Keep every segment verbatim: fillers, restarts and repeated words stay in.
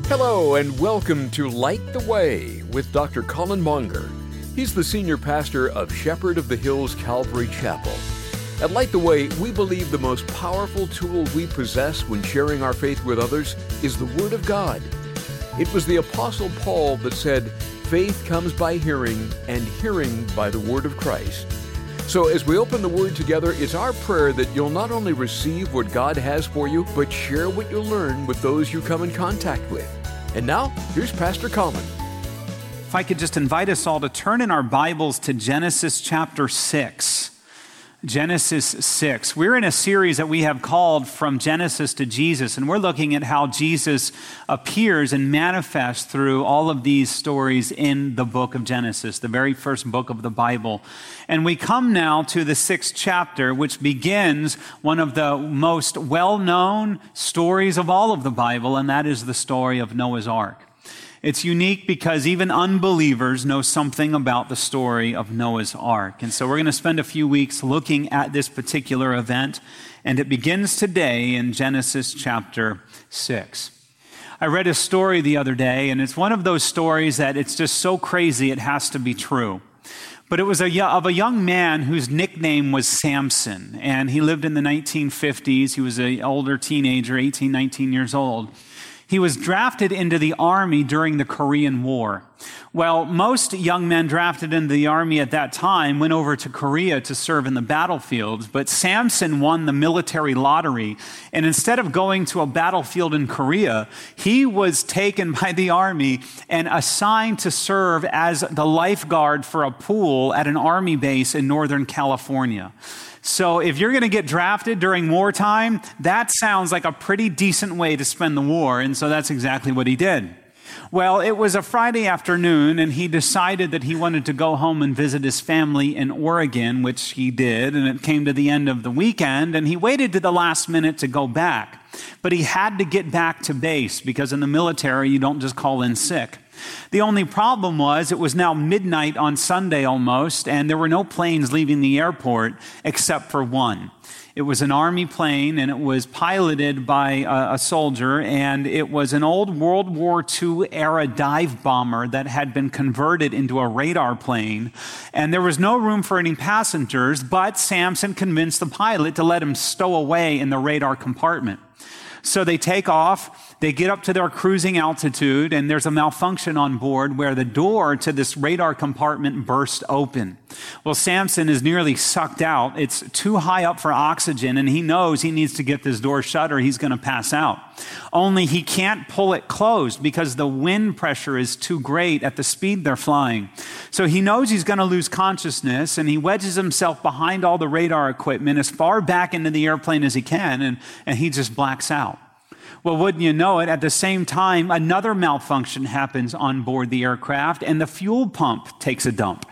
Hello and welcome to Light the Way with Doctor Colin Monger. He's the senior pastor of Shepherd of the Hills Calvary Chapel. At Light the Way, we believe the most powerful tool we possess when sharing our faith with others is the Word of God. It was the Apostle Paul that said, "Faith comes by hearing, and hearing by the Word of Christ." So as we open the Word together, it's our prayer that you'll not only receive what God has for you, but share what you learn with those you come in contact with. And now, here's Pastor Colin. If I could just invite us all to turn in our Bibles to Genesis chapter six. Genesis six. We're in a series that we have called From Genesis to Jesus, and we're looking at how Jesus appears and manifests through all of these stories in the book of Genesis, the very first book of the Bible. And we come now to the sixth chapter, which begins one of the most well-known stories of all of the Bible, and that is the story of Noah's Ark. It's unique because even unbelievers know something about the story of Noah's Ark. And so we're going to spend a few weeks looking at this particular event, and it begins today in Genesis chapter six. I read a story the other day, and it's one of those stories that it's just so crazy it has to be true. But it was a, of a young man whose nickname was Samson, and he lived in the nineteen fifties. He was an older teenager, eighteen, nineteen years old. He was drafted into the army during the Korean War. Well, most young men drafted into the army at that time went over to Korea to serve in the battlefields, but Samson won the military lottery, and instead of going to a battlefield in Korea, he was taken by the army and assigned to serve as the lifeguard for a pool at an army base in Northern California. So if you're going to get drafted during wartime, that sounds like a pretty decent way to spend the war, and so that's exactly what he did. Well, it was a Friday afternoon, and he decided that he wanted to go home and visit his family in Oregon, which he did, and it came to the end of the weekend, and he waited to the last minute to go back. But he had to get back to base, because in the military, you don't just call in sick. The only problem was it was now midnight on Sunday almost, and there were no planes leaving the airport except for one. It was an army plane, and it was piloted by a, a soldier, and it was an old World War Two era dive bomber that had been converted into a radar plane, and there was no room for any passengers, but Samson convinced the pilot to let him stow away in the radar compartment. So they take off, they get up to their cruising altitude, and there's a malfunction on board where the door to this radar compartment burst open. Well, Samson is nearly sucked out. It's too high up for oxygen, and he knows he needs to get this door shut or he's going to pass out. Only he can't pull it closed because the wind pressure is too great at the speed they're flying. So he knows he's going to lose consciousness, and he wedges himself behind all the radar equipment as far back into the airplane as he can, and, and he just blacks out. Well, wouldn't you know it, at the same time, another malfunction happens on board the aircraft, and the fuel pump takes a dump.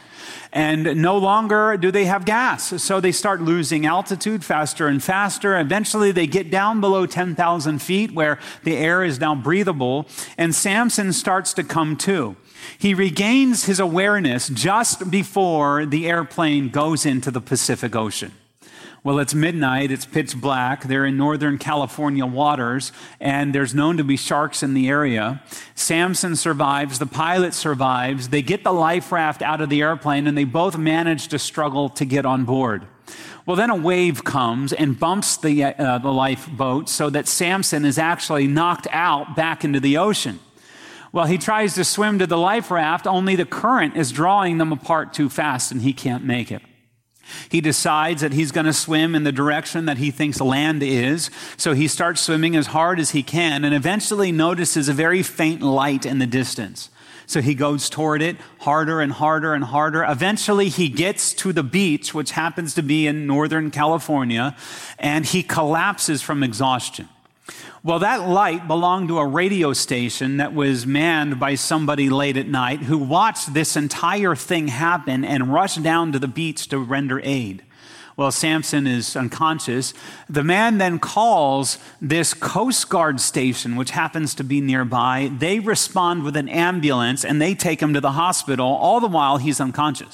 And no longer do they have gas, so they start losing altitude faster and faster. Eventually, they get down below ten thousand feet where the air is now breathable, and Samson starts to come to. He regains his awareness just before the airplane goes into the Pacific Ocean. Well, it's midnight, it's pitch black, they're in Northern California waters, and there's known to be sharks in the area. Samson survives, the pilot survives, they get the life raft out of the airplane, and they both manage to struggle to get on board. Well, then a wave comes and bumps the, uh, the lifeboat so that Samson is actually knocked out back into the ocean. Well, he tries to swim to the life raft, only the current is drawing them apart too fast, and he can't make it. He decides that he's going to swim in the direction that he thinks land is, so he starts swimming as hard as he can and eventually notices a very faint light in the distance. So he goes toward it harder and harder and harder. Eventually he gets to the beach, which happens to be in Northern California, and he collapses from exhaustion. Well, that light belonged to a radio station that was manned by somebody late at night who watched this entire thing happen and rushed down to the beach to render aid. Well, Samson is unconscious. The man then calls this Coast Guard station, which happens to be nearby. They respond with an ambulance, and they take him to the hospital, all the while he's unconscious.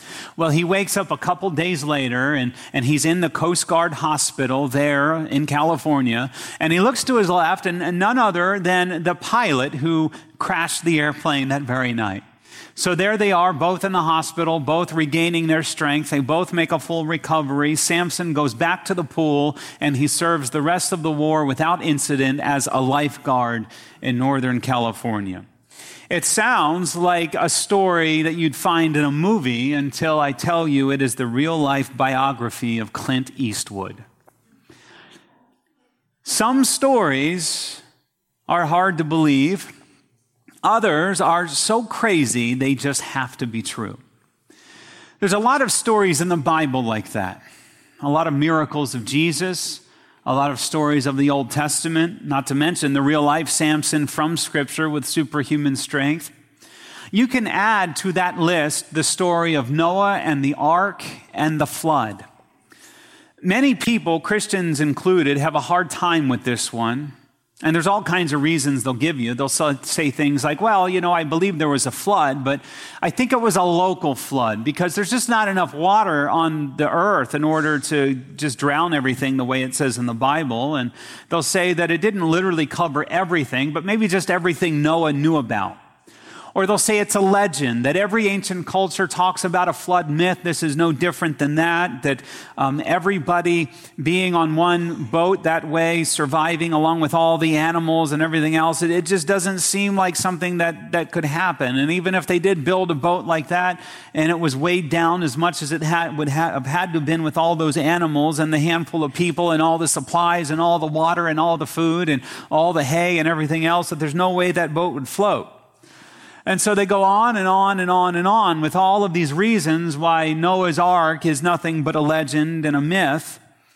Well, he wakes up a couple days later, and, and he's in the Coast Guard hospital there in California, and he looks to his left, and, and none other than the pilot who crashed the airplane that very night. So there they are, both in the hospital, both regaining their strength. They both make a full recovery. Samson goes back to the pool, and he serves the rest of the war without incident as a lifeguard in Northern California. It sounds like a story that you'd find in a movie until I tell you it is the real-life biography of Clint Eastwood. Some stories are hard to believe. Others are so crazy, they just have to be true. There's a lot of stories in the Bible like that. A lot of miracles of Jesus, a lot of stories of the Old Testament, not to mention the real-life Samson from Scripture with superhuman strength. You can add to that list the story of Noah and the ark and the flood. Many people, Christians included, have a hard time with this one. And there's all kinds of reasons they'll give you. They'll say things like, well, you know, I believe there was a flood, but I think it was a local flood because there's just not enough water on the earth in order to just drown everything the way it says in the Bible. And they'll say that it didn't literally cover everything, but maybe just everything Noah knew about. Or they'll say it's a legend, that every ancient culture talks about a flood myth. This is no different than that, that um, everybody being on one boat that way, surviving along with all the animals and everything else, it, it just doesn't seem like something that, that could happen. And even if they did build a boat like that and it was weighed down as much as it had, would ha- have had to have been with all those animals and the handful of people and all the supplies and all the water and all the food and all the hay and everything else, that there's no way that boat would float. And so they go on and on and on and on with all of these reasons why Noah's Ark is nothing but a legend and a myth.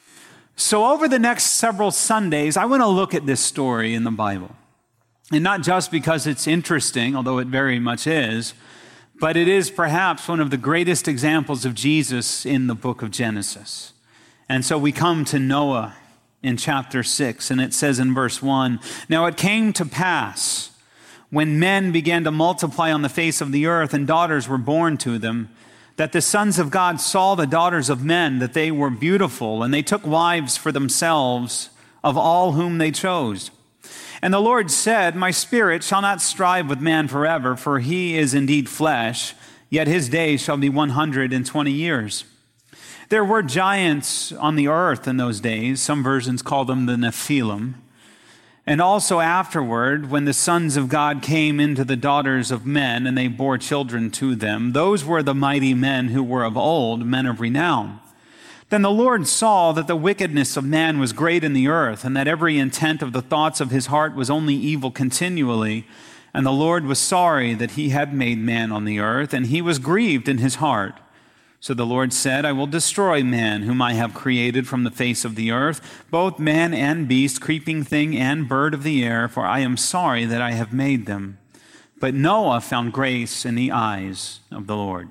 So over the next several Sundays, I want to look at this story in the Bible. And not just because it's interesting, although it very much is, but it is perhaps one of the greatest examples of Jesus in the book of Genesis. And so we come to Noah in chapter six, and it says in verse one, "Now it came to pass, when men began to multiply on the face of the earth and daughters were born to them, that the sons of God saw the daughters of men, that they were beautiful, and they took wives for themselves of all whom they chose. And the Lord said, My spirit shall not strive with man forever, for he is indeed flesh, yet his days shall be one hundred and twenty years. There were giants on the earth in those days. Some versions call them the Nephilim. And also afterward, when the sons of God came into the daughters of men, and they bore children to them, those were the mighty men who were of old, men of renown. Then the Lord saw that the wickedness of man was great in the earth, and that every intent of the thoughts of his heart was only evil continually. And the Lord was sorry that he had made man on the earth, and he was grieved in his heart. So the Lord said, I will destroy man, whom I have created from the face of the earth, both man and beast, creeping thing and bird of the air, for I am sorry that I have made them. But Noah found grace in the eyes of the Lord."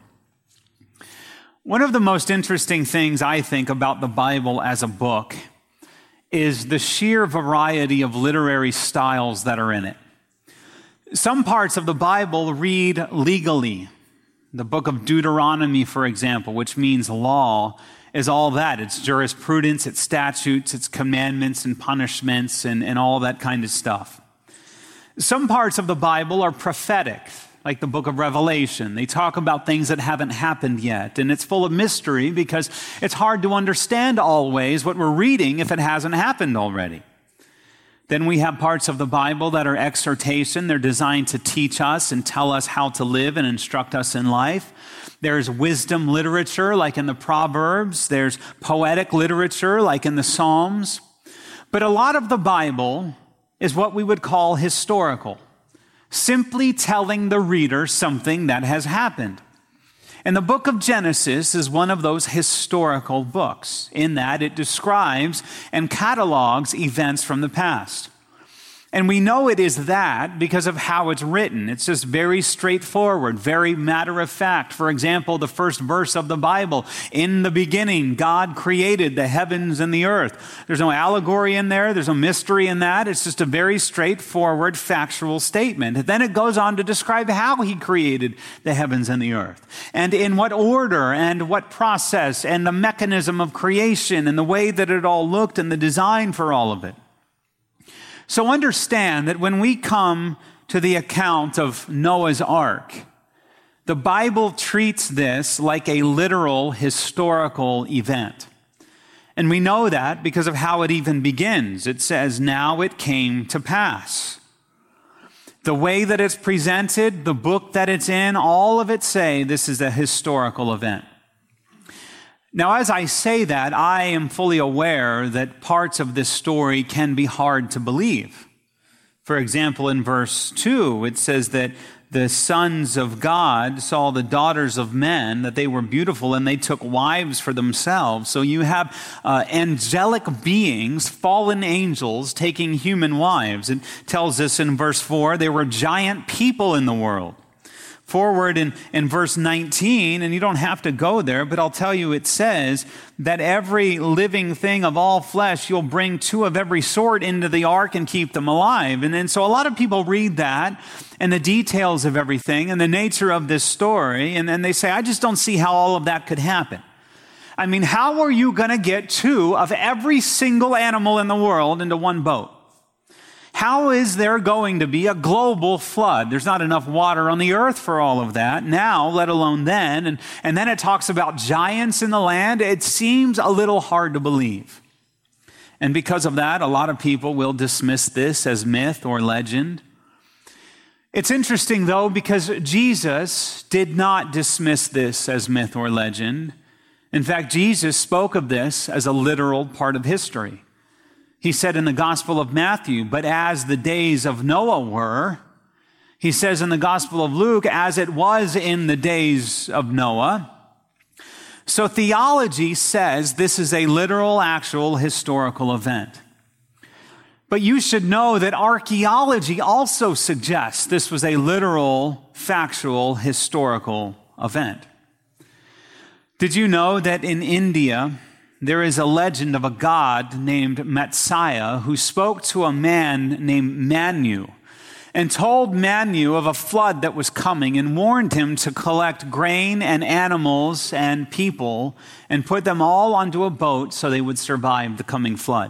One of the most interesting things I think about the Bible as a book is the sheer variety of literary styles that are in it. Some parts of the Bible read legally. The book of Deuteronomy, for example, which means law, is all that. It's jurisprudence, it's statutes, it's commandments and punishments and, and all that kind of stuff. Some parts of the Bible are prophetic, like the book of Revelation. They talk about things that haven't happened yet, and it's full of mystery because it's hard to understand always what we're reading if it hasn't happened already. Then we have parts of the Bible that are exhortation. They're designed to teach us and tell us how to live and instruct us in life. There's wisdom literature, like in the Proverbs. There's poetic literature, like in the Psalms. But a lot of the Bible is what we would call historical, simply telling the reader something that has happened. And the book of Genesis is one of those historical books in that it describes and catalogs events from the past. And we know it is that because of how it's written. It's just very straightforward, very matter of fact. For example, the first verse of the Bible, in the beginning, God created the heavens and the earth. There's no allegory in there. There's no mystery in that. It's just a very straightforward, factual statement. And then it goes on to describe how he created the heavens and the earth, and in what order and what process, and the mechanism of creation and the way that it all looked and the design for all of it. So understand that when we come to the account of Noah's Ark, the Bible treats this like a literal historical event. And we know that because of how it even begins. It says, "Now it came to pass." The way that it's presented, the book that it's in, all of it say this is a historical event. Now, as I say that, I am fully aware that parts of this story can be hard to believe. For example, in verse two, it says that the sons of God saw the daughters of men, that they were beautiful, and they took wives for themselves. So you have uh, angelic beings, fallen angels, taking human wives. It tells us in verse four, there were giant people in the world. Forward in, in verse nineteen, and you don't have to go there, but I'll tell you, it says that every living thing of all flesh, you'll bring two of every sort into the ark and keep them alive. And then so a lot of people read that and the details of everything and the nature of this story, and then they say, I just don't see how all of that could happen. I mean, how are you going to get two of every single animal in the world into one boat? How is there going to be a global flood? There's not enough water on the earth for all of that now, let alone then. And, and then it talks about giants in the land. It seems a little hard to believe. And because of that, a lot of people will dismiss this as myth or legend. It's interesting, though, because Jesus did not dismiss this as myth or legend. In fact, Jesus spoke of this as a literal part of history. He said in the Gospel of Matthew, but as the days of Noah were, he says in the Gospel of Luke, as it was in the days of Noah. So theology says this is a literal, actual, historical event. But you should know that archaeology also suggests this was a literal, factual, historical event. Did you know that in India, there is a legend of a god named Matsaya who spoke to a man named Manu and told Manu of a flood that was coming and warned him to collect grain and animals and people and put them all onto a boat so they would survive the coming flood.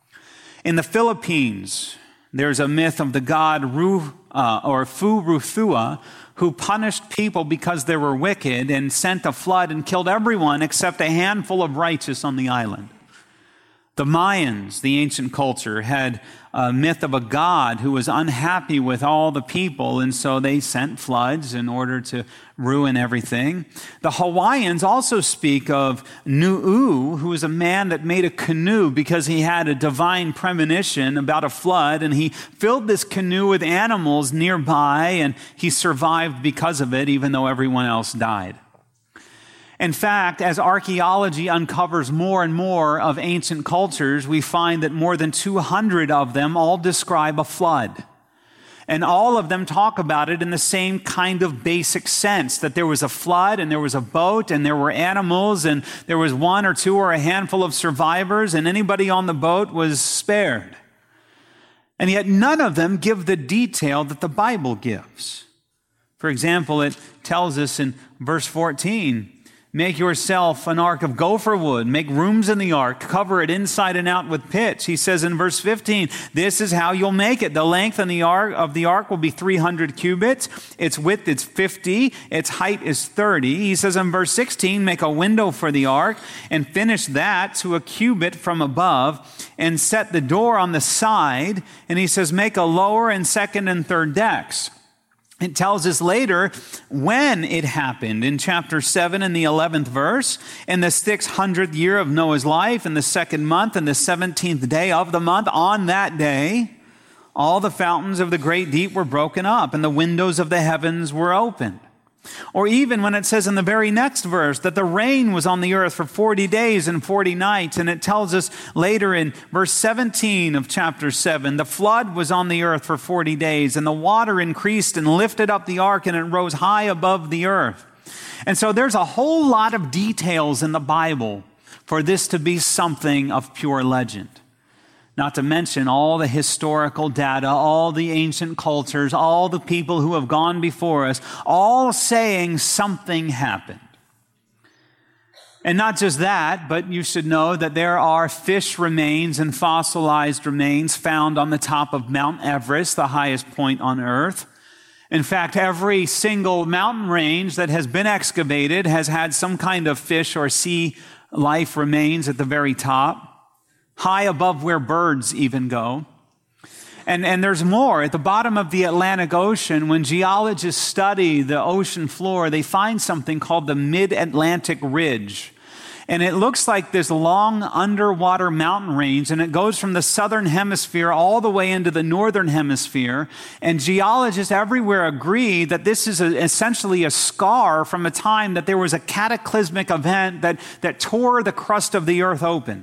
In the Philippines, there's a myth of the god Ru, uh, or Fu-Ruthua, who punished people because they were wicked and sent a flood and killed everyone except a handful of righteous on the island. The Mayans, the ancient culture, had a myth of a god who was unhappy with all the people, and so they sent floods in order to ruin everything. The Hawaiians also speak of Nu'u, who was a man that made a canoe because he had a divine premonition about a flood, and he filled this canoe with animals nearby, and he survived because of it, even though everyone else died. In fact, as archaeology uncovers more and more of ancient cultures, we find that more than two hundred of them all describe a flood. And all of them talk about it in the same kind of basic sense, that there was a flood and there was a boat and there were animals and there was one or two or a handful of survivors and anybody on the boat was spared. And yet none of them give the detail that the Bible gives. For example, it tells us in verse fourteen, make yourself an ark of gopher wood. Make rooms in the ark. Cover it inside and out with pitch. He says in verse fifteen, this is how you'll make it. The length of the ark, of the ark will be three hundred cubits. Its width is fifty. Its height is thirty. He says in verse sixteen, make a window for the ark and finish that to a cubit from above and set the door on the side. And he says, make a lower and second and third decks. It tells us later when it happened in chapter seven in the eleventh verse, in the six hundredth year of Noah's life, in the second month, and the seventeenth day of the month, on that day, all the fountains of the great deep were broken up and the windows of the heavens were opened. Or even when it says in the very next verse that the rain was on the earth for forty days and forty nights, and it tells us later in verse seventeen of chapter seven, the flood was on the earth for forty days, and the water increased and lifted up the ark, and it rose high above the earth. And so there's a whole lot of details in the Bible for this to be something of pure legend. Not to mention all the historical data, all the ancient cultures, all the people who have gone before us, all saying something happened. And not just that, but you should know that there are fish remains and fossilized remains found on the top of Mount Everest, the highest point on earth. In fact, every single mountain range that has been excavated has had some kind of fish or sea life remains at the very top, high above where birds even go. And, and there's more. At the bottom of the Atlantic Ocean, when geologists study the ocean floor, they find something called the Mid-Atlantic Ridge. And it looks like this long underwater mountain range, and it goes from the southern hemisphere all the way into the northern hemisphere. And geologists everywhere agree that this is a, essentially a scar from a time that there was a cataclysmic event that, that tore the crust of the earth open.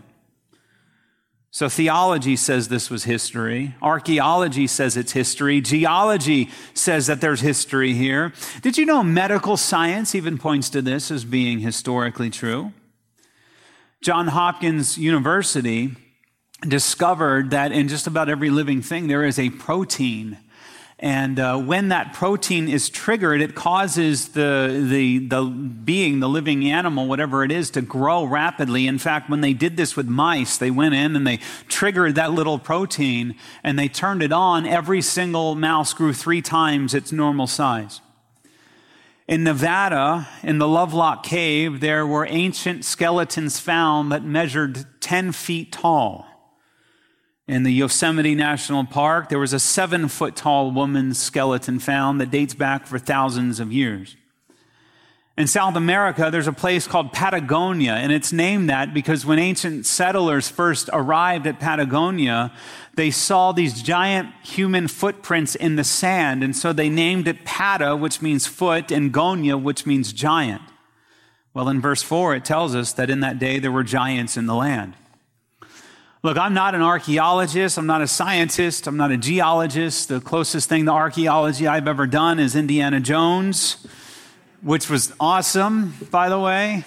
So theology says this was history. Archaeology says it's history. Geology says that there's history here. Did you know medical science even points to this as being historically true? Johns Hopkins University discovered that in just about every living thing there is a protein. And uh, when that protein is triggered, it causes the, the, the being, the living animal, whatever it is, to grow rapidly. In fact, when they did this with mice, they went in and they triggered that little protein and they turned it on. Every single mouse grew three times its normal size. In Nevada, in the Lovelock Cave, there were ancient skeletons found that measured ten feet tall. In the Yosemite National Park, there was a seven-foot-tall woman's skeleton found that dates back for thousands of years. In South America, there's a place called Patagonia, and it's named that because when ancient settlers first arrived at Patagonia, they saw these giant human footprints in the sand, and so they named it Pata, which means foot, and Gonia, which means giant. Well, in verse four, it tells us that in that day there were giants in the land. Look, I'm not an archaeologist, I'm not a scientist, I'm not a geologist. The closest thing to archaeology I've ever done is Indiana Jones, which was awesome, by the way.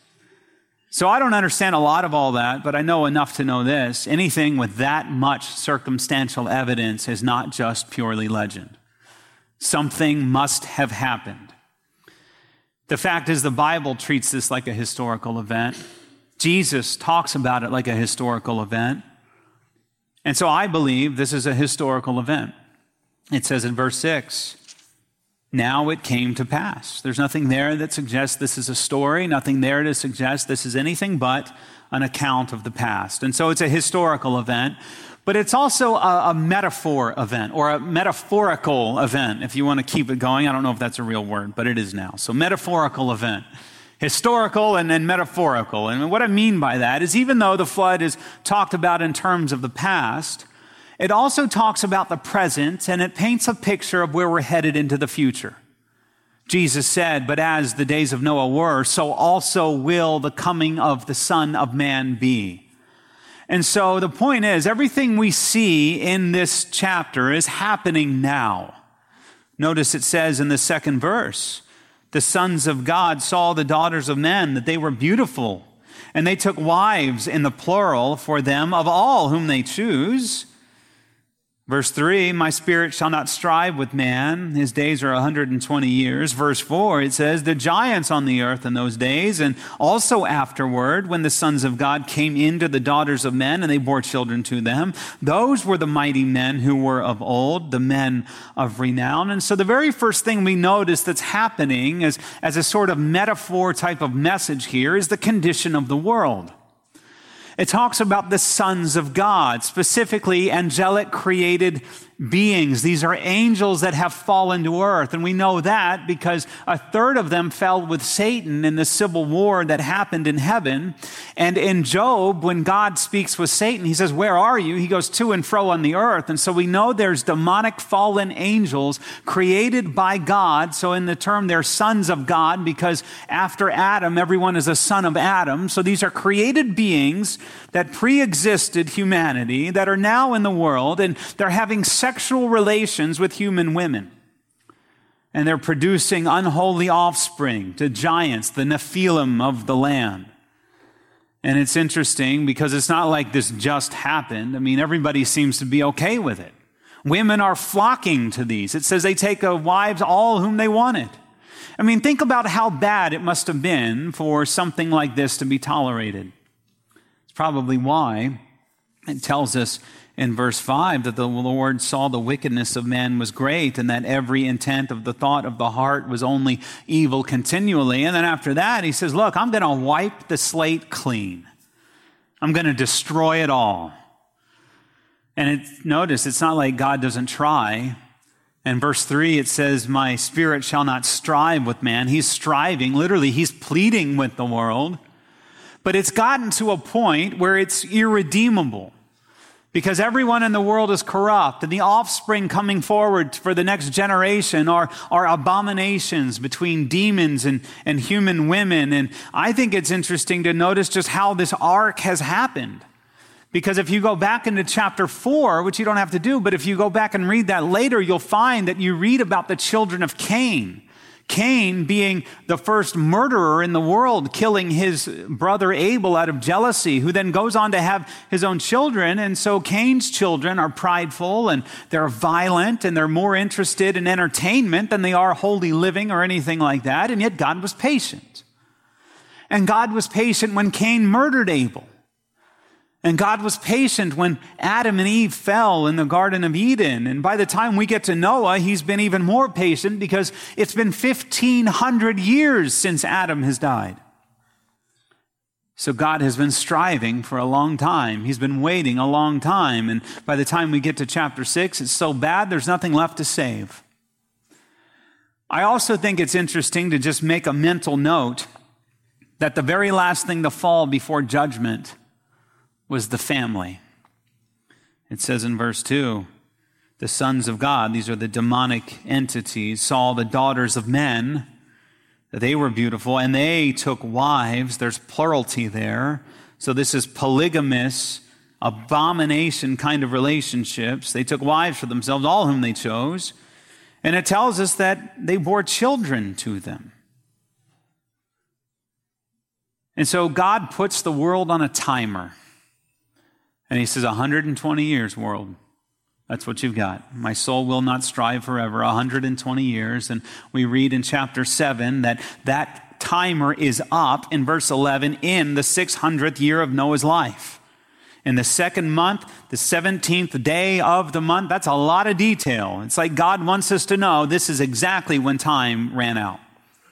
So I don't understand a lot of all that, but I know enough to know this. Anything with that much circumstantial evidence is not just purely legend. Something must have happened. The fact is, the Bible treats this like a historical event. Jesus talks about it like a historical event. And so I believe this is a historical event. It says in verse six, now it came to pass. There's nothing there that suggests this is a story, nothing there to suggest this is anything but an account of the past. And so it's a historical event, but it's also a, a metaphor event, or a metaphorical event, if you want to keep it going. I don't know if that's a real word, but it is now. So metaphorical event. Historical and then metaphorical. And what I mean by that is, even though the flood is talked about in terms of the past, it also talks about the present, and it paints a picture of where we're headed into the future. Jesus said, but as the days of Noah were, so also will the coming of the Son of Man be. And so the point is, everything we see in this chapter is happening now. Notice it says in the second verse, the sons of God saw the daughters of men, that they were beautiful, and they took wives in the plural for them of all whom they choose. Verse three, my spirit shall not strive with man. His days are one hundred twenty years. Verse four, it says, the giants on the earth in those days, and also afterward, when the sons of God came into the daughters of men, and they bore children to them, those were the mighty men who were of old, the men of renown. And so the very first thing we notice that's happening as, as a sort of metaphor type of message here is the condition of the world. It talks about the sons of God, specifically angelic created beings. These are angels that have fallen to earth. And we know that because a third of them fell with Satan in the civil war that happened in heaven. And in Job, when God speaks with Satan, he says, "Where are you?" He goes to and fro on the earth. And so we know there's demonic fallen angels created by God. So in the term, they're sons of God because after Adam, everyone is a son of Adam. So these are created beings that pre-existed humanity that are now in the world, and they're having sexual relations with human women. And they're producing unholy offspring to giants, the Nephilim of the land. And it's interesting because it's not like this just happened. I mean, everybody seems to be okay with it. Women are flocking to these. It says they take a wives all whom they wanted. I mean, think about how bad it must have been for something like this to be tolerated. It's probably why it tells us in verse five that the Lord saw the wickedness of man was great and that every intent of the thought of the heart was only evil continually. And then after that, he says, look, I'm going to wipe the slate clean. I'm going to destroy it all. And it, notice, it's not like God doesn't try. In verse three, it says, my spirit shall not strive with man. He's striving. Literally, he's pleading with the world. But it's gotten to a point where it's irredeemable because everyone in the world is corrupt, and the offspring coming forward for the next generation are, are abominations between demons and, and human women. And I think it's interesting to notice just how this arc has happened. Because if you go back into chapter four, which you don't have to do, but if you go back and read that later, you'll find that you read about the children of Cain. Cain being the first murderer in the world, killing his brother Abel out of jealousy, who then goes on to have his own children. And so Cain's children are prideful and they're violent and they're more interested in entertainment than they are holy living or anything like that. And yet God was patient. And God was patient when Cain murdered Abel. And God was patient when Adam and Eve fell in the Garden of Eden. And by the time we get to Noah, he's been even more patient because it's been fifteen hundred years since Adam has died. So God has been striving for a long time. He's been waiting a long time. And by the time we get to chapter six, it's so bad, there's nothing left to save. I also think it's interesting to just make a mental note that the very last thing to fall before judgment was the family. It says in verse two, the sons of God, these are the demonic entities, saw the daughters of men, that they were beautiful, and they took wives. There's plurality there. So this is polygamous, abomination kind of relationships. They took wives for themselves, all whom they chose. And it tells us that they bore children to them. And so God puts the world on a timer. And he says, one hundred twenty years, world. That's what you've got. My soul will not strive forever. one hundred twenty years. And we read in chapter seven that that timer is up in verse eleven in the six hundredth year of Noah's life. In the second month, the seventeenth day of the month, that's a lot of detail. It's like God wants us to know this is exactly when time ran out.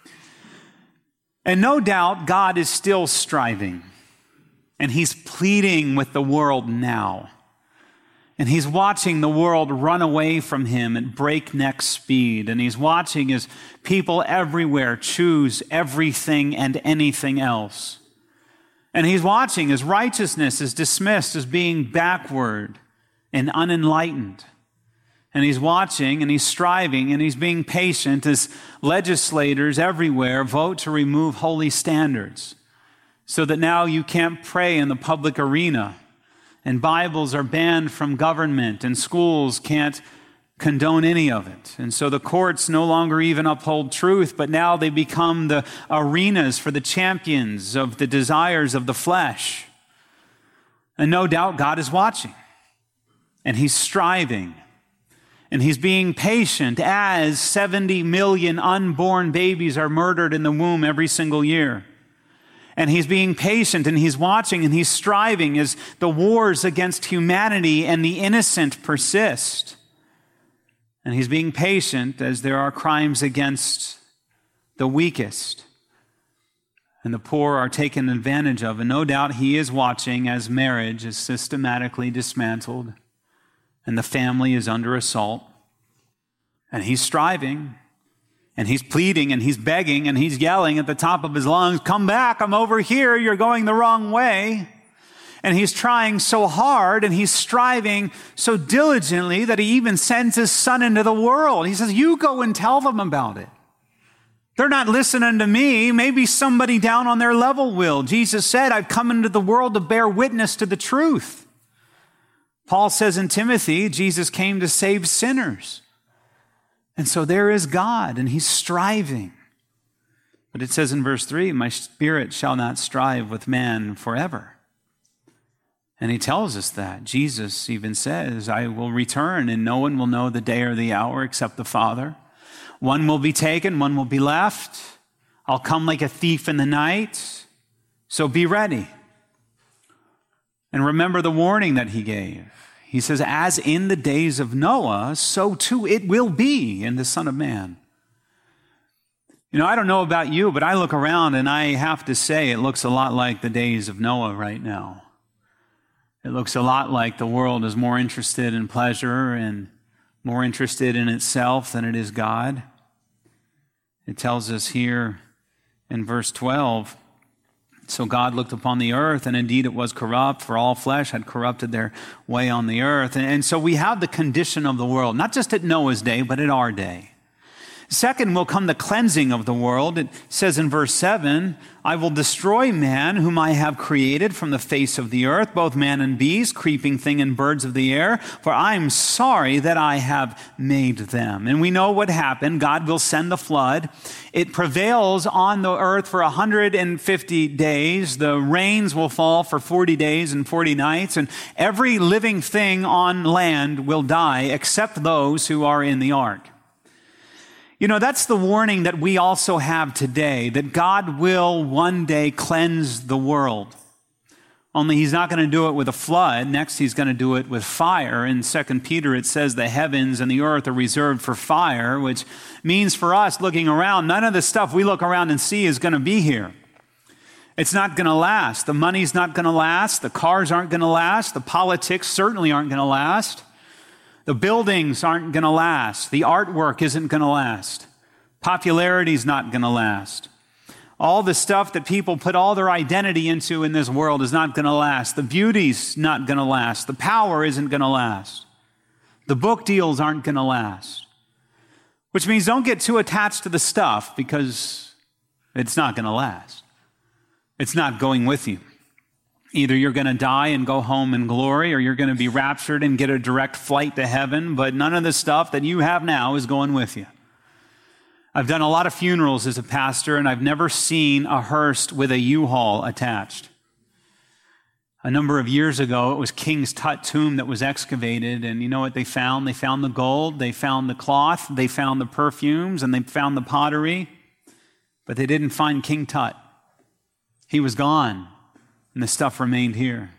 And no doubt God is still striving. And he's pleading with the world now. And he's watching the world run away from him at breakneck speed. And he's watching as people everywhere choose everything and anything else. And he's watching as righteousness is dismissed as being backward and unenlightened. And he's watching and he's striving and he's being patient as legislators everywhere vote to remove holy standards. So that now you can't pray in the public arena, and Bibles are banned from government, and schools can't condone any of it. And so the courts no longer even uphold truth, but now they become the arenas for the champions of the desires of the flesh. And no doubt God is watching, and he's striving, and he's being patient as seventy million unborn babies are murdered in the womb every single year. And he's being patient and he's watching and he's striving as the wars against humanity and the innocent persist. And he's being patient as there are crimes against the weakest. And the poor are taken advantage of. And no doubt he is watching as marriage is systematically dismantled and the family is under assault. And he's striving, and he's pleading, and he's begging, and he's yelling at the top of his lungs, come back, I'm over here, you're going the wrong way. And he's trying so hard, and he's striving so diligently that he even sends his son into the world. He says, you go and tell them about it. They're not listening to me. Maybe somebody down on their level will. Jesus said, I've come into the world to bear witness to the truth. Paul says in Timothy, Jesus came to save sinners. And so there is God, and he's striving. But it says in verse three, my spirit shall not strive with man forever. And he tells us that. Jesus even says, I will return, and no one will know the day or the hour except the Father. One will be taken, one will be left. I'll come like a thief in the night. So be ready. And remember the warning that he gave. He says, as in the days of Noah, so too it will be in the Son of Man. You know, I don't know about you, but I look around and I have to say it looks a lot like the days of Noah right now. It looks a lot like the world is more interested in pleasure and more interested in itself than it is God. It tells us here in verse twelve, so God looked upon the earth, and indeed it was corrupt, for all flesh had corrupted their way on the earth. And, and so we have the condition of the world, not just at Noah's day, but at our day. Second will come the cleansing of the world. It says in verse seven, I will destroy man whom I have created from the face of the earth, both man and beast, creeping thing and birds of the air, for I am sorry that I have made them. And we know what happened. God will send the flood. It prevails on the earth for one hundred fifty days. The rains will fall for forty days and forty nights, and every living thing on land will die except those who are in the ark. You know, that's the warning that we also have today, that God will one day cleanse the world. Only he's not going to do it with a flood. Next, he's going to do it with fire. In Second Peter, it says the heavens and the earth are reserved for fire, which means for us looking around, none of the stuff we look around and see is going to be here. It's not going to last. The money's not going to last. The cars aren't going to last. The politics certainly aren't going to last. The buildings aren't going to last. The artwork isn't going to last. Popularity's not going to last. All the stuff that people put all their identity into in this world is not going to last. The beauty's not going to last. The power isn't going to last. The book deals aren't going to last. Which means don't get too attached to the stuff because it's not going to last. It's not going with you. Either you're going to die and go home in glory, or you're going to be raptured and get a direct flight to heaven, but none of the stuff that you have now is going with you. I've done a lot of funerals as a pastor, and I've never seen a hearse with a U-Haul attached. A number of years ago, it was King's Tut tomb that was excavated, and you know what they found? They found the gold, they found the cloth, they found the perfumes, and they found the pottery, but they didn't find King Tut. He was gone. And the stuff remained here.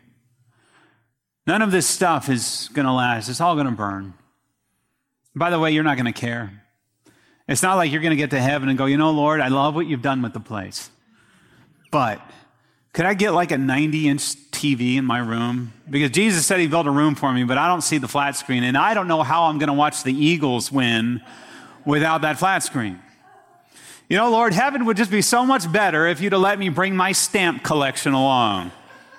None of this stuff is going to last. It's all going to burn. By the way, you're not going to care. It's not like you're going to get to heaven and go, you know, Lord, I love what you've done with the place. But could I get like a ninety-inch T V in my room? Because Jesus said he built a room for me, but I don't see the flat screen. And I don't know how I'm going to watch the Eagles win without that flat screen. You know, Lord, heaven would just be so much better if you'd have let me bring my stamp collection along.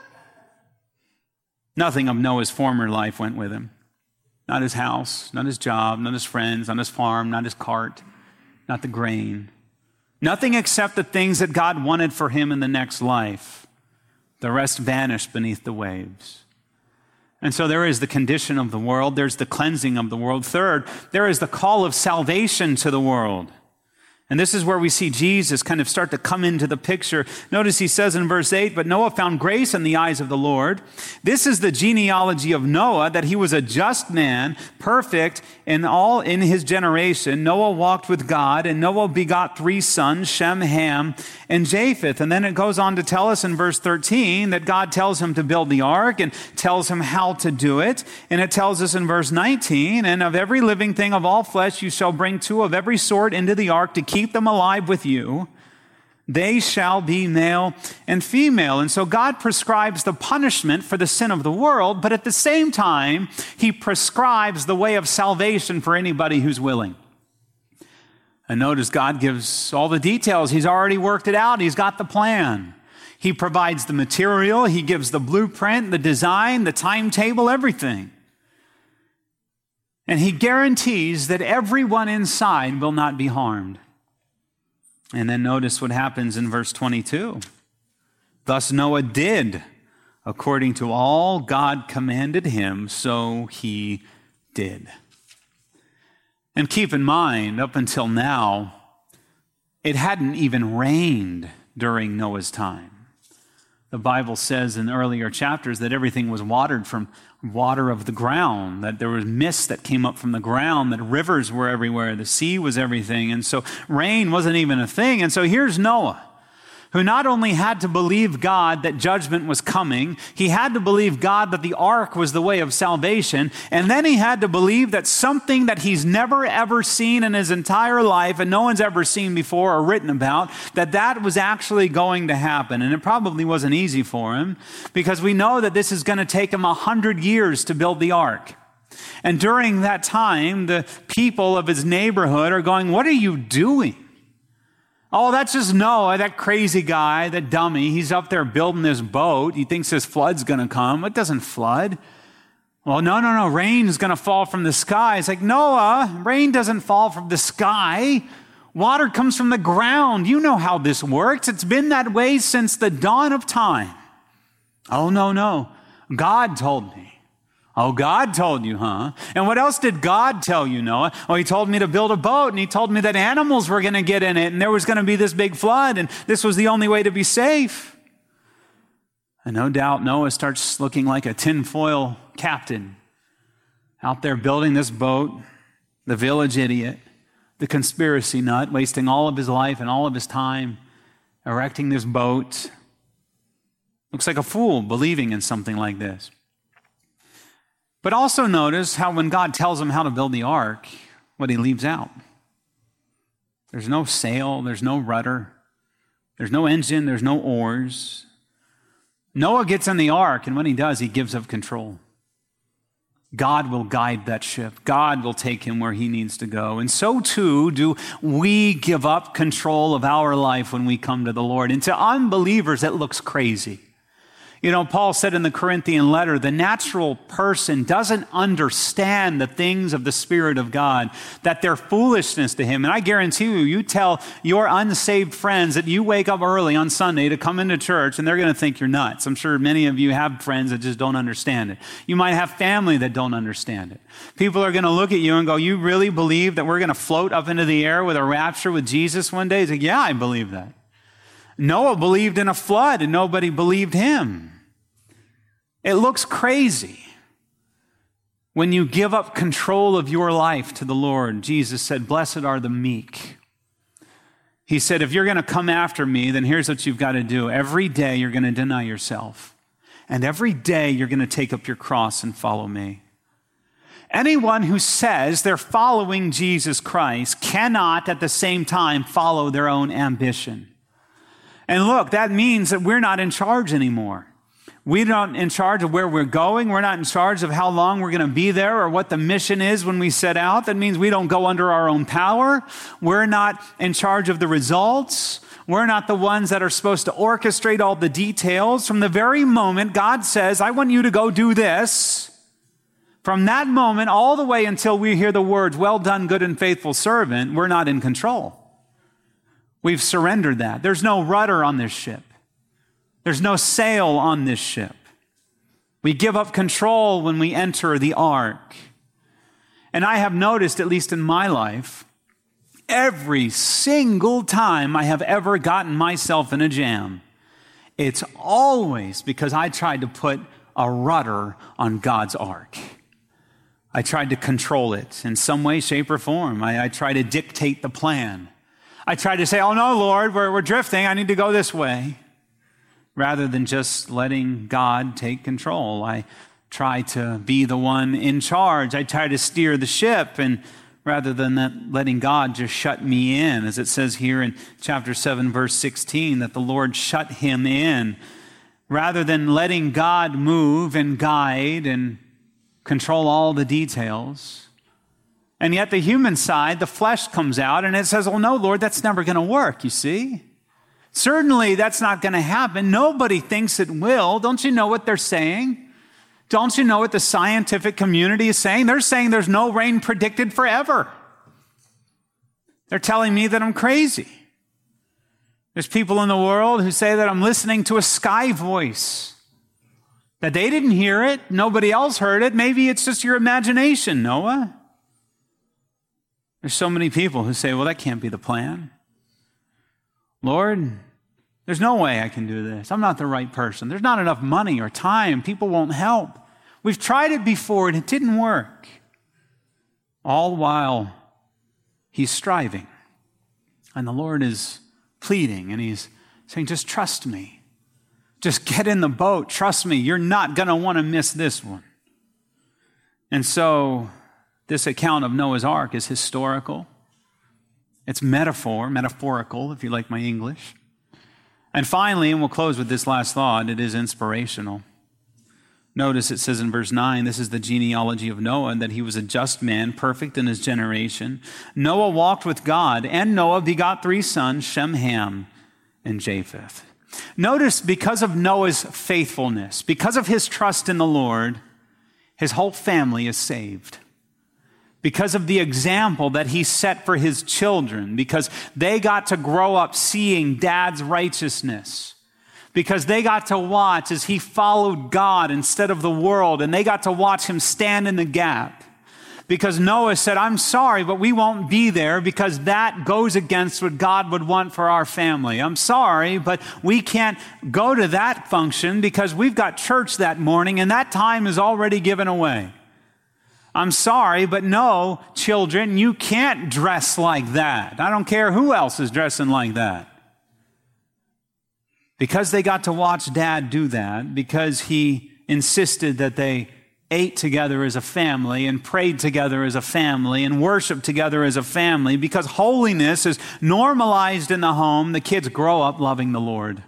Nothing of Noah's former life went with him. Not his house, not his job, not his friends, not his farm, not his cart, not the grain. Nothing except the things that God wanted for him in the next life. The rest vanished beneath the waves. And so there is the condition of the world. There's the cleansing of the world. Third, there is the call of salvation to the world. And this is where we see Jesus kind of start to come into the picture. Notice he says in verse eight, but Noah found grace in the eyes of the Lord. This is the genealogy of Noah, that he was a just man, perfect in all in his generation. Noah walked with God, and Noah begot three sons, Shem, Ham, and Japheth. And then it goes on to tell us in verse thirteen that God tells him to build the ark and tells him how to do it. And it tells us in verse nineteen, and of every living thing of all flesh you shall bring two of every sort into the ark to keep them alive with you. They shall be male and female. And so God prescribes the punishment for the sin of the world, but at the same time, he prescribes the way of salvation for anybody who's willing. And notice God gives all the details. He's already worked it out. He's got the plan. He provides the material. He gives the blueprint, the design, the timetable, everything. And he guarantees that everyone inside will not be harmed. And then notice what happens in verse twenty-two. Thus Noah did according to all God commanded him, so he did. And keep in mind, up until now, it hadn't even rained during Noah's time. The Bible says in earlier chapters that everything was watered from water of the ground, that there was mist that came up from the ground, that rivers were everywhere, the sea was everything, and so rain wasn't even a thing. And so here's Noah, who not only had to believe God that judgment was coming, he had to believe God that the ark was the way of salvation, and then he had to believe that something that he's never ever seen in his entire life and no one's ever seen before or written about, that that was actually going to happen. And it probably wasn't easy for him, because we know that this is going to take him a hundred years to build the ark. And during that time, the people of his neighborhood are going, "What are you doing? Oh, that's just Noah, that crazy guy, that dummy. He's up there building this boat. He thinks this flood's going to come. It doesn't flood." Well, no, no, no. Rain is going to fall from the sky. It's like, Noah, rain doesn't fall from the sky. Water comes from the ground. You know how this works. It's been that way since the dawn of time. Oh, no, no. God told me. Oh, God told you, huh? And what else did God tell you, Noah? Oh, he told me to build a boat, and he told me that animals were going to get in it, and there was going to be this big flood, and this was the only way to be safe. And no doubt Noah starts looking like a tinfoil captain out there building this boat, the village idiot, the conspiracy nut, wasting all of his life and all of his time erecting this boat. Looks like a fool believing in something like this. But also notice how when God tells him how to build the ark, what he leaves out. There's no sail, there's no rudder, there's no engine, there's no oars. Noah gets in the ark, and when he does, he gives up control. God will guide that ship. God will take him where he needs to go. And so too do we give up control of our life when we come to the Lord. And to unbelievers, it looks crazy. You know, Paul said in the Corinthian letter, the natural person doesn't understand the things of the Spirit of God, that they're foolishness to him. And I guarantee you, you tell your unsaved friends that you wake up early on Sunday to come into church, and they're going to think you're nuts. I'm sure many of you have friends that just don't understand it. You might have family that don't understand it. People are going to look at you and go, "You really believe that we're going to float up into the air with a rapture with Jesus one day?" He's like, "Yeah, I believe that." Noah believed in a flood, and nobody believed him. It looks crazy when you give up control of your life to the Lord. Jesus said, "Blessed are the meek." He said, if you're going to come after me, then here's what you've got to do. Every day you're going to deny yourself. And every day you're going to take up your cross and follow me. Anyone who says they're following Jesus Christ cannot at the same time follow their own ambition. And look, that means that we're not in charge anymore. We're not in charge of where we're going. We're not in charge of how long we're going to be there or what the mission is when we set out. That means we don't go under our own power. We're not in charge of the results. We're not the ones that are supposed to orchestrate all the details. From the very moment God says, "I want you to go do this," from that moment all the way until we hear the words, "Well done, good and faithful servant," we're not in control. We've surrendered that. There's no rudder on this ship. There's no sail on this ship. We give up control when we enter the ark. And I have noticed, at least in my life, every single time I have ever gotten myself in a jam, it's always because I tried to put a rudder on God's ark. I tried to control it in some way, shape, or form. I, I tried to dictate the plan. I tried to say, "Oh no, Lord, we're, we're drifting. I need to go this way." Rather than just letting God take control. I try to be the one in charge. I try to steer the ship, and rather than that letting God just shut me in, as it says here in chapter seven, verse sixteen, that the Lord shut him in, rather than letting God move and guide and control all the details. And yet the human side, the flesh comes out and it says, well, no, Lord, that's never going to work, you see. Certainly that's not going to happen. Nobody thinks it will. Don't you know what they're saying? Don't you know what the scientific community is saying? They're saying there's no rain predicted forever. They're telling me that I'm crazy. There's people in the world who say that I'm listening to a sky voice, that they didn't hear it, nobody else heard it. Maybe it's just your imagination, Noah. There's so many people who say, well, that can't be the plan. Lord, there's no way I can do this. I'm not the right person. There's not enough money or time. People won't help. We've tried it before and it didn't work. All while he's striving. And the Lord is pleading and he's saying, just trust me. Just get in the boat. Trust me. You're not going to want to miss this one. And so this account of Noah's Ark is historical. It's metaphor, metaphorical, if you like my English. And finally, and we'll close with this last thought, it is inspirational. Notice it says in verse nine, this is the genealogy of Noah, that he was a just man, perfect in his generation. Noah walked with God, and Noah begot three sons, Shem, Ham, and Japheth. Notice, because of Noah's faithfulness, because of his trust in the Lord, his whole family is saved. Because of the example that he set for his children, because they got to grow up seeing dad's righteousness, because they got to watch as he followed God instead of the world, and they got to watch him stand in the gap. Because Noah said, I'm sorry, but we won't be there because that goes against what God would want for our family. I'm sorry, but we can't go to that function because we've got church that morning and that time is already given away. I'm sorry, but no, children, you can't dress like that. I don't care who else is dressing like that. Because they got to watch Dad do that, because he insisted that they ate together as a family and prayed together as a family and worshiped together as a family, because holiness is normalized in the home, the kids grow up loving the Lord.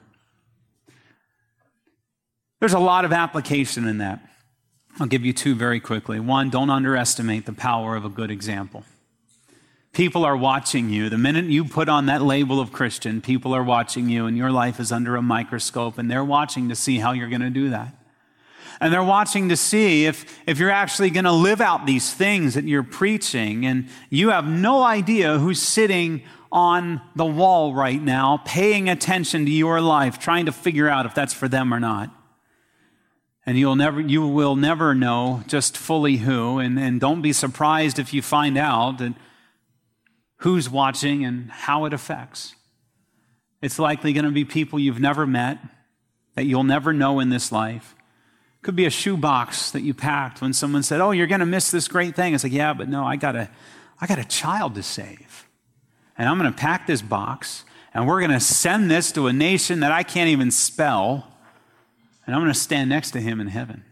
There's a lot of application in that. I'll give you two very quickly. One, don't underestimate the power of a good example. People are watching you. The minute you put on that label of Christian, people are watching you, and your life is under a microscope, and they're watching to see how you're going to do that. And they're watching to see if, if you're actually going to live out these things that you're preaching, and you have no idea who's sitting on the wall right now, paying attention to your life, trying to figure out if that's for them or not. And you'll never, you will never know just fully who, and, and don't be surprised if you find out that who's watching and how it affects. It's likely going to be people you've never met, that you'll never know in this life. Could be a shoebox that you packed when someone said, oh, you're going to miss this great thing. It's like, yeah, but no, I got a, I got a child to save. And I'm going to pack this box, and we're going to send this to a nation that I can't even spell. And I'm going to stand next to him in heaven.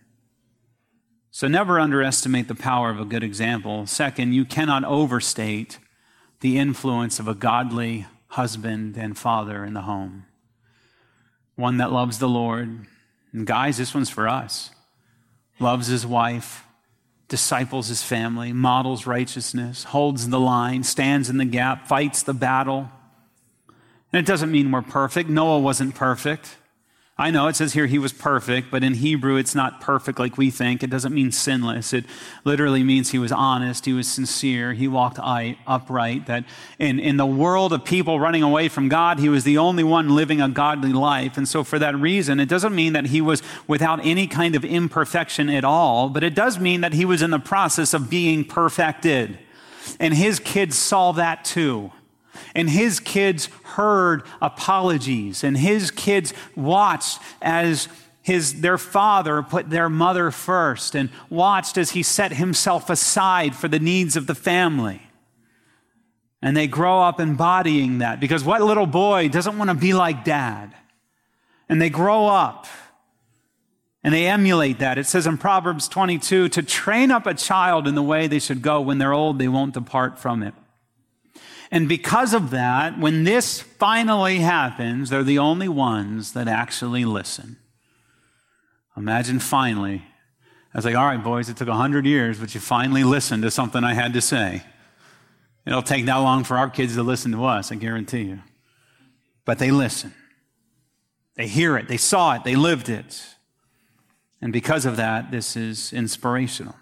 So never underestimate the power of a good example. Second, you cannot overstate the influence of a godly husband and father in the home. One that loves the Lord. And guys, this one's for us. Loves his wife, disciples his family, models righteousness, holds the line, stands in the gap, fights the battle. And it doesn't mean we're perfect. Noah wasn't perfect. I know it says here he was perfect, but in Hebrew it's not perfect like we think. It doesn't mean sinless. It literally means he was honest, he was sincere, he walked upright. That in, in the world of people running away from God, he was the only one living a godly life. And so for that reason, it doesn't mean that he was without any kind of imperfection at all, but it does mean that he was in the process of being perfected. And his kids saw that too. And his kids heard apologies, and his kids watched as his their father put their mother first, and watched as he set himself aside for the needs of the family. And they grow up embodying that, because what little boy doesn't want to be like dad? And they grow up And they emulate that. It says in Proverbs twenty-two, to train up a child in the way they should go, when they're old, they won't depart from it. And because of that, when this finally happens, they're the only ones that actually listen. Imagine finally. I was like, all right, boys, it took a hundred years, but you finally listened to something I had to say. It'll take that long for our kids to listen to us, I guarantee you. But they listen. They hear it. They saw it. They lived it. And because of that, this is inspirational.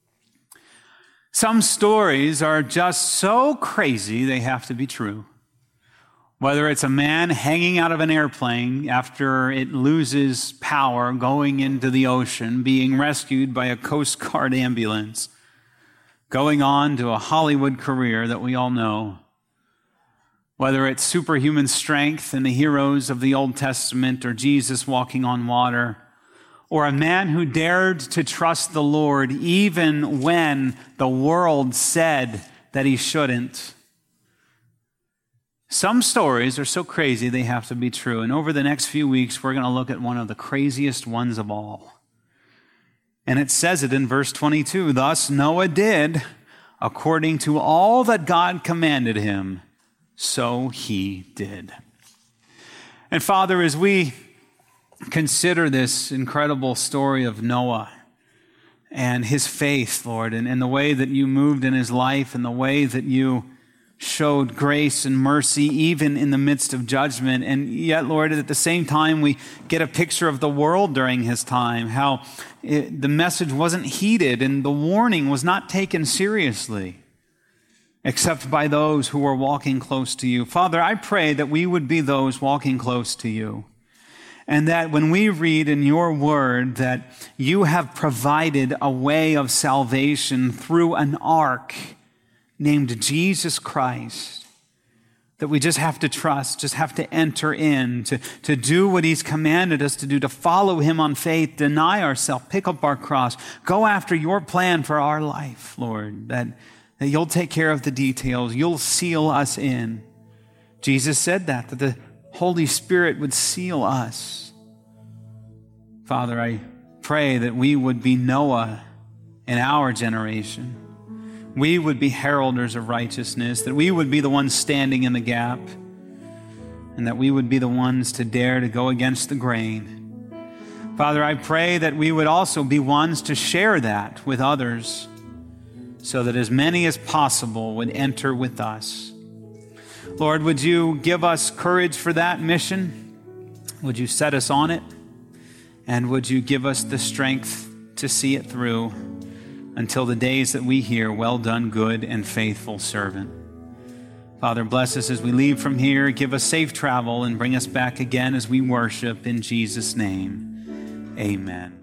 Some stories are just so crazy they have to be true. Whether it's a man hanging out of an airplane after it loses power, going into the ocean, being rescued by a Coast Guard ambulance, going on to a Hollywood career that we all know. Whether it's superhuman strength in the heroes of the Old Testament, or Jesus walking on water, or a man who dared to trust the Lord even when the world said that he shouldn't. Some stories are so crazy they have to be true. And over the next few weeks, we're going to look at one of the craziest ones of all. And it says it in verse twenty-two, thus Noah did according to all that God commanded him, so he did. And Father, as we consider this incredible story of Noah and his faith, Lord, and, and the way that you moved in his life and the way that you showed grace and mercy even in the midst of judgment. And yet, Lord, at the same time, we get a picture of the world during his time, how it, the message wasn't heeded and the warning was not taken seriously, except by those who were walking close to you. Father, I pray that we would be those walking close to you. And that when we read in your word that you have provided a way of salvation through an ark named Jesus Christ, that we just have to trust, just have to enter in, to, to do what he's commanded us to do, to follow him on faith, deny ourselves, pick up our cross, go after your plan for our life, Lord, that, that you'll take care of the details, you'll seal us in. Jesus said that, that the Holy Spirit would seal us. Father, I pray that we would be Noah in our generation. We would be heralders of righteousness, that we would be the ones standing in the gap, and that we would be the ones to dare to go against the grain. Father, I pray that we would also be ones to share that with others, so that as many as possible would enter with us. Lord, would you give us courage for that mission? Would you set us on it? And would you give us the strength to see it through until the days that we hear, well done, good and faithful servant. Father, bless us as we leave from here. Give us safe travel and bring us back again as we worship in Jesus' name. Amen.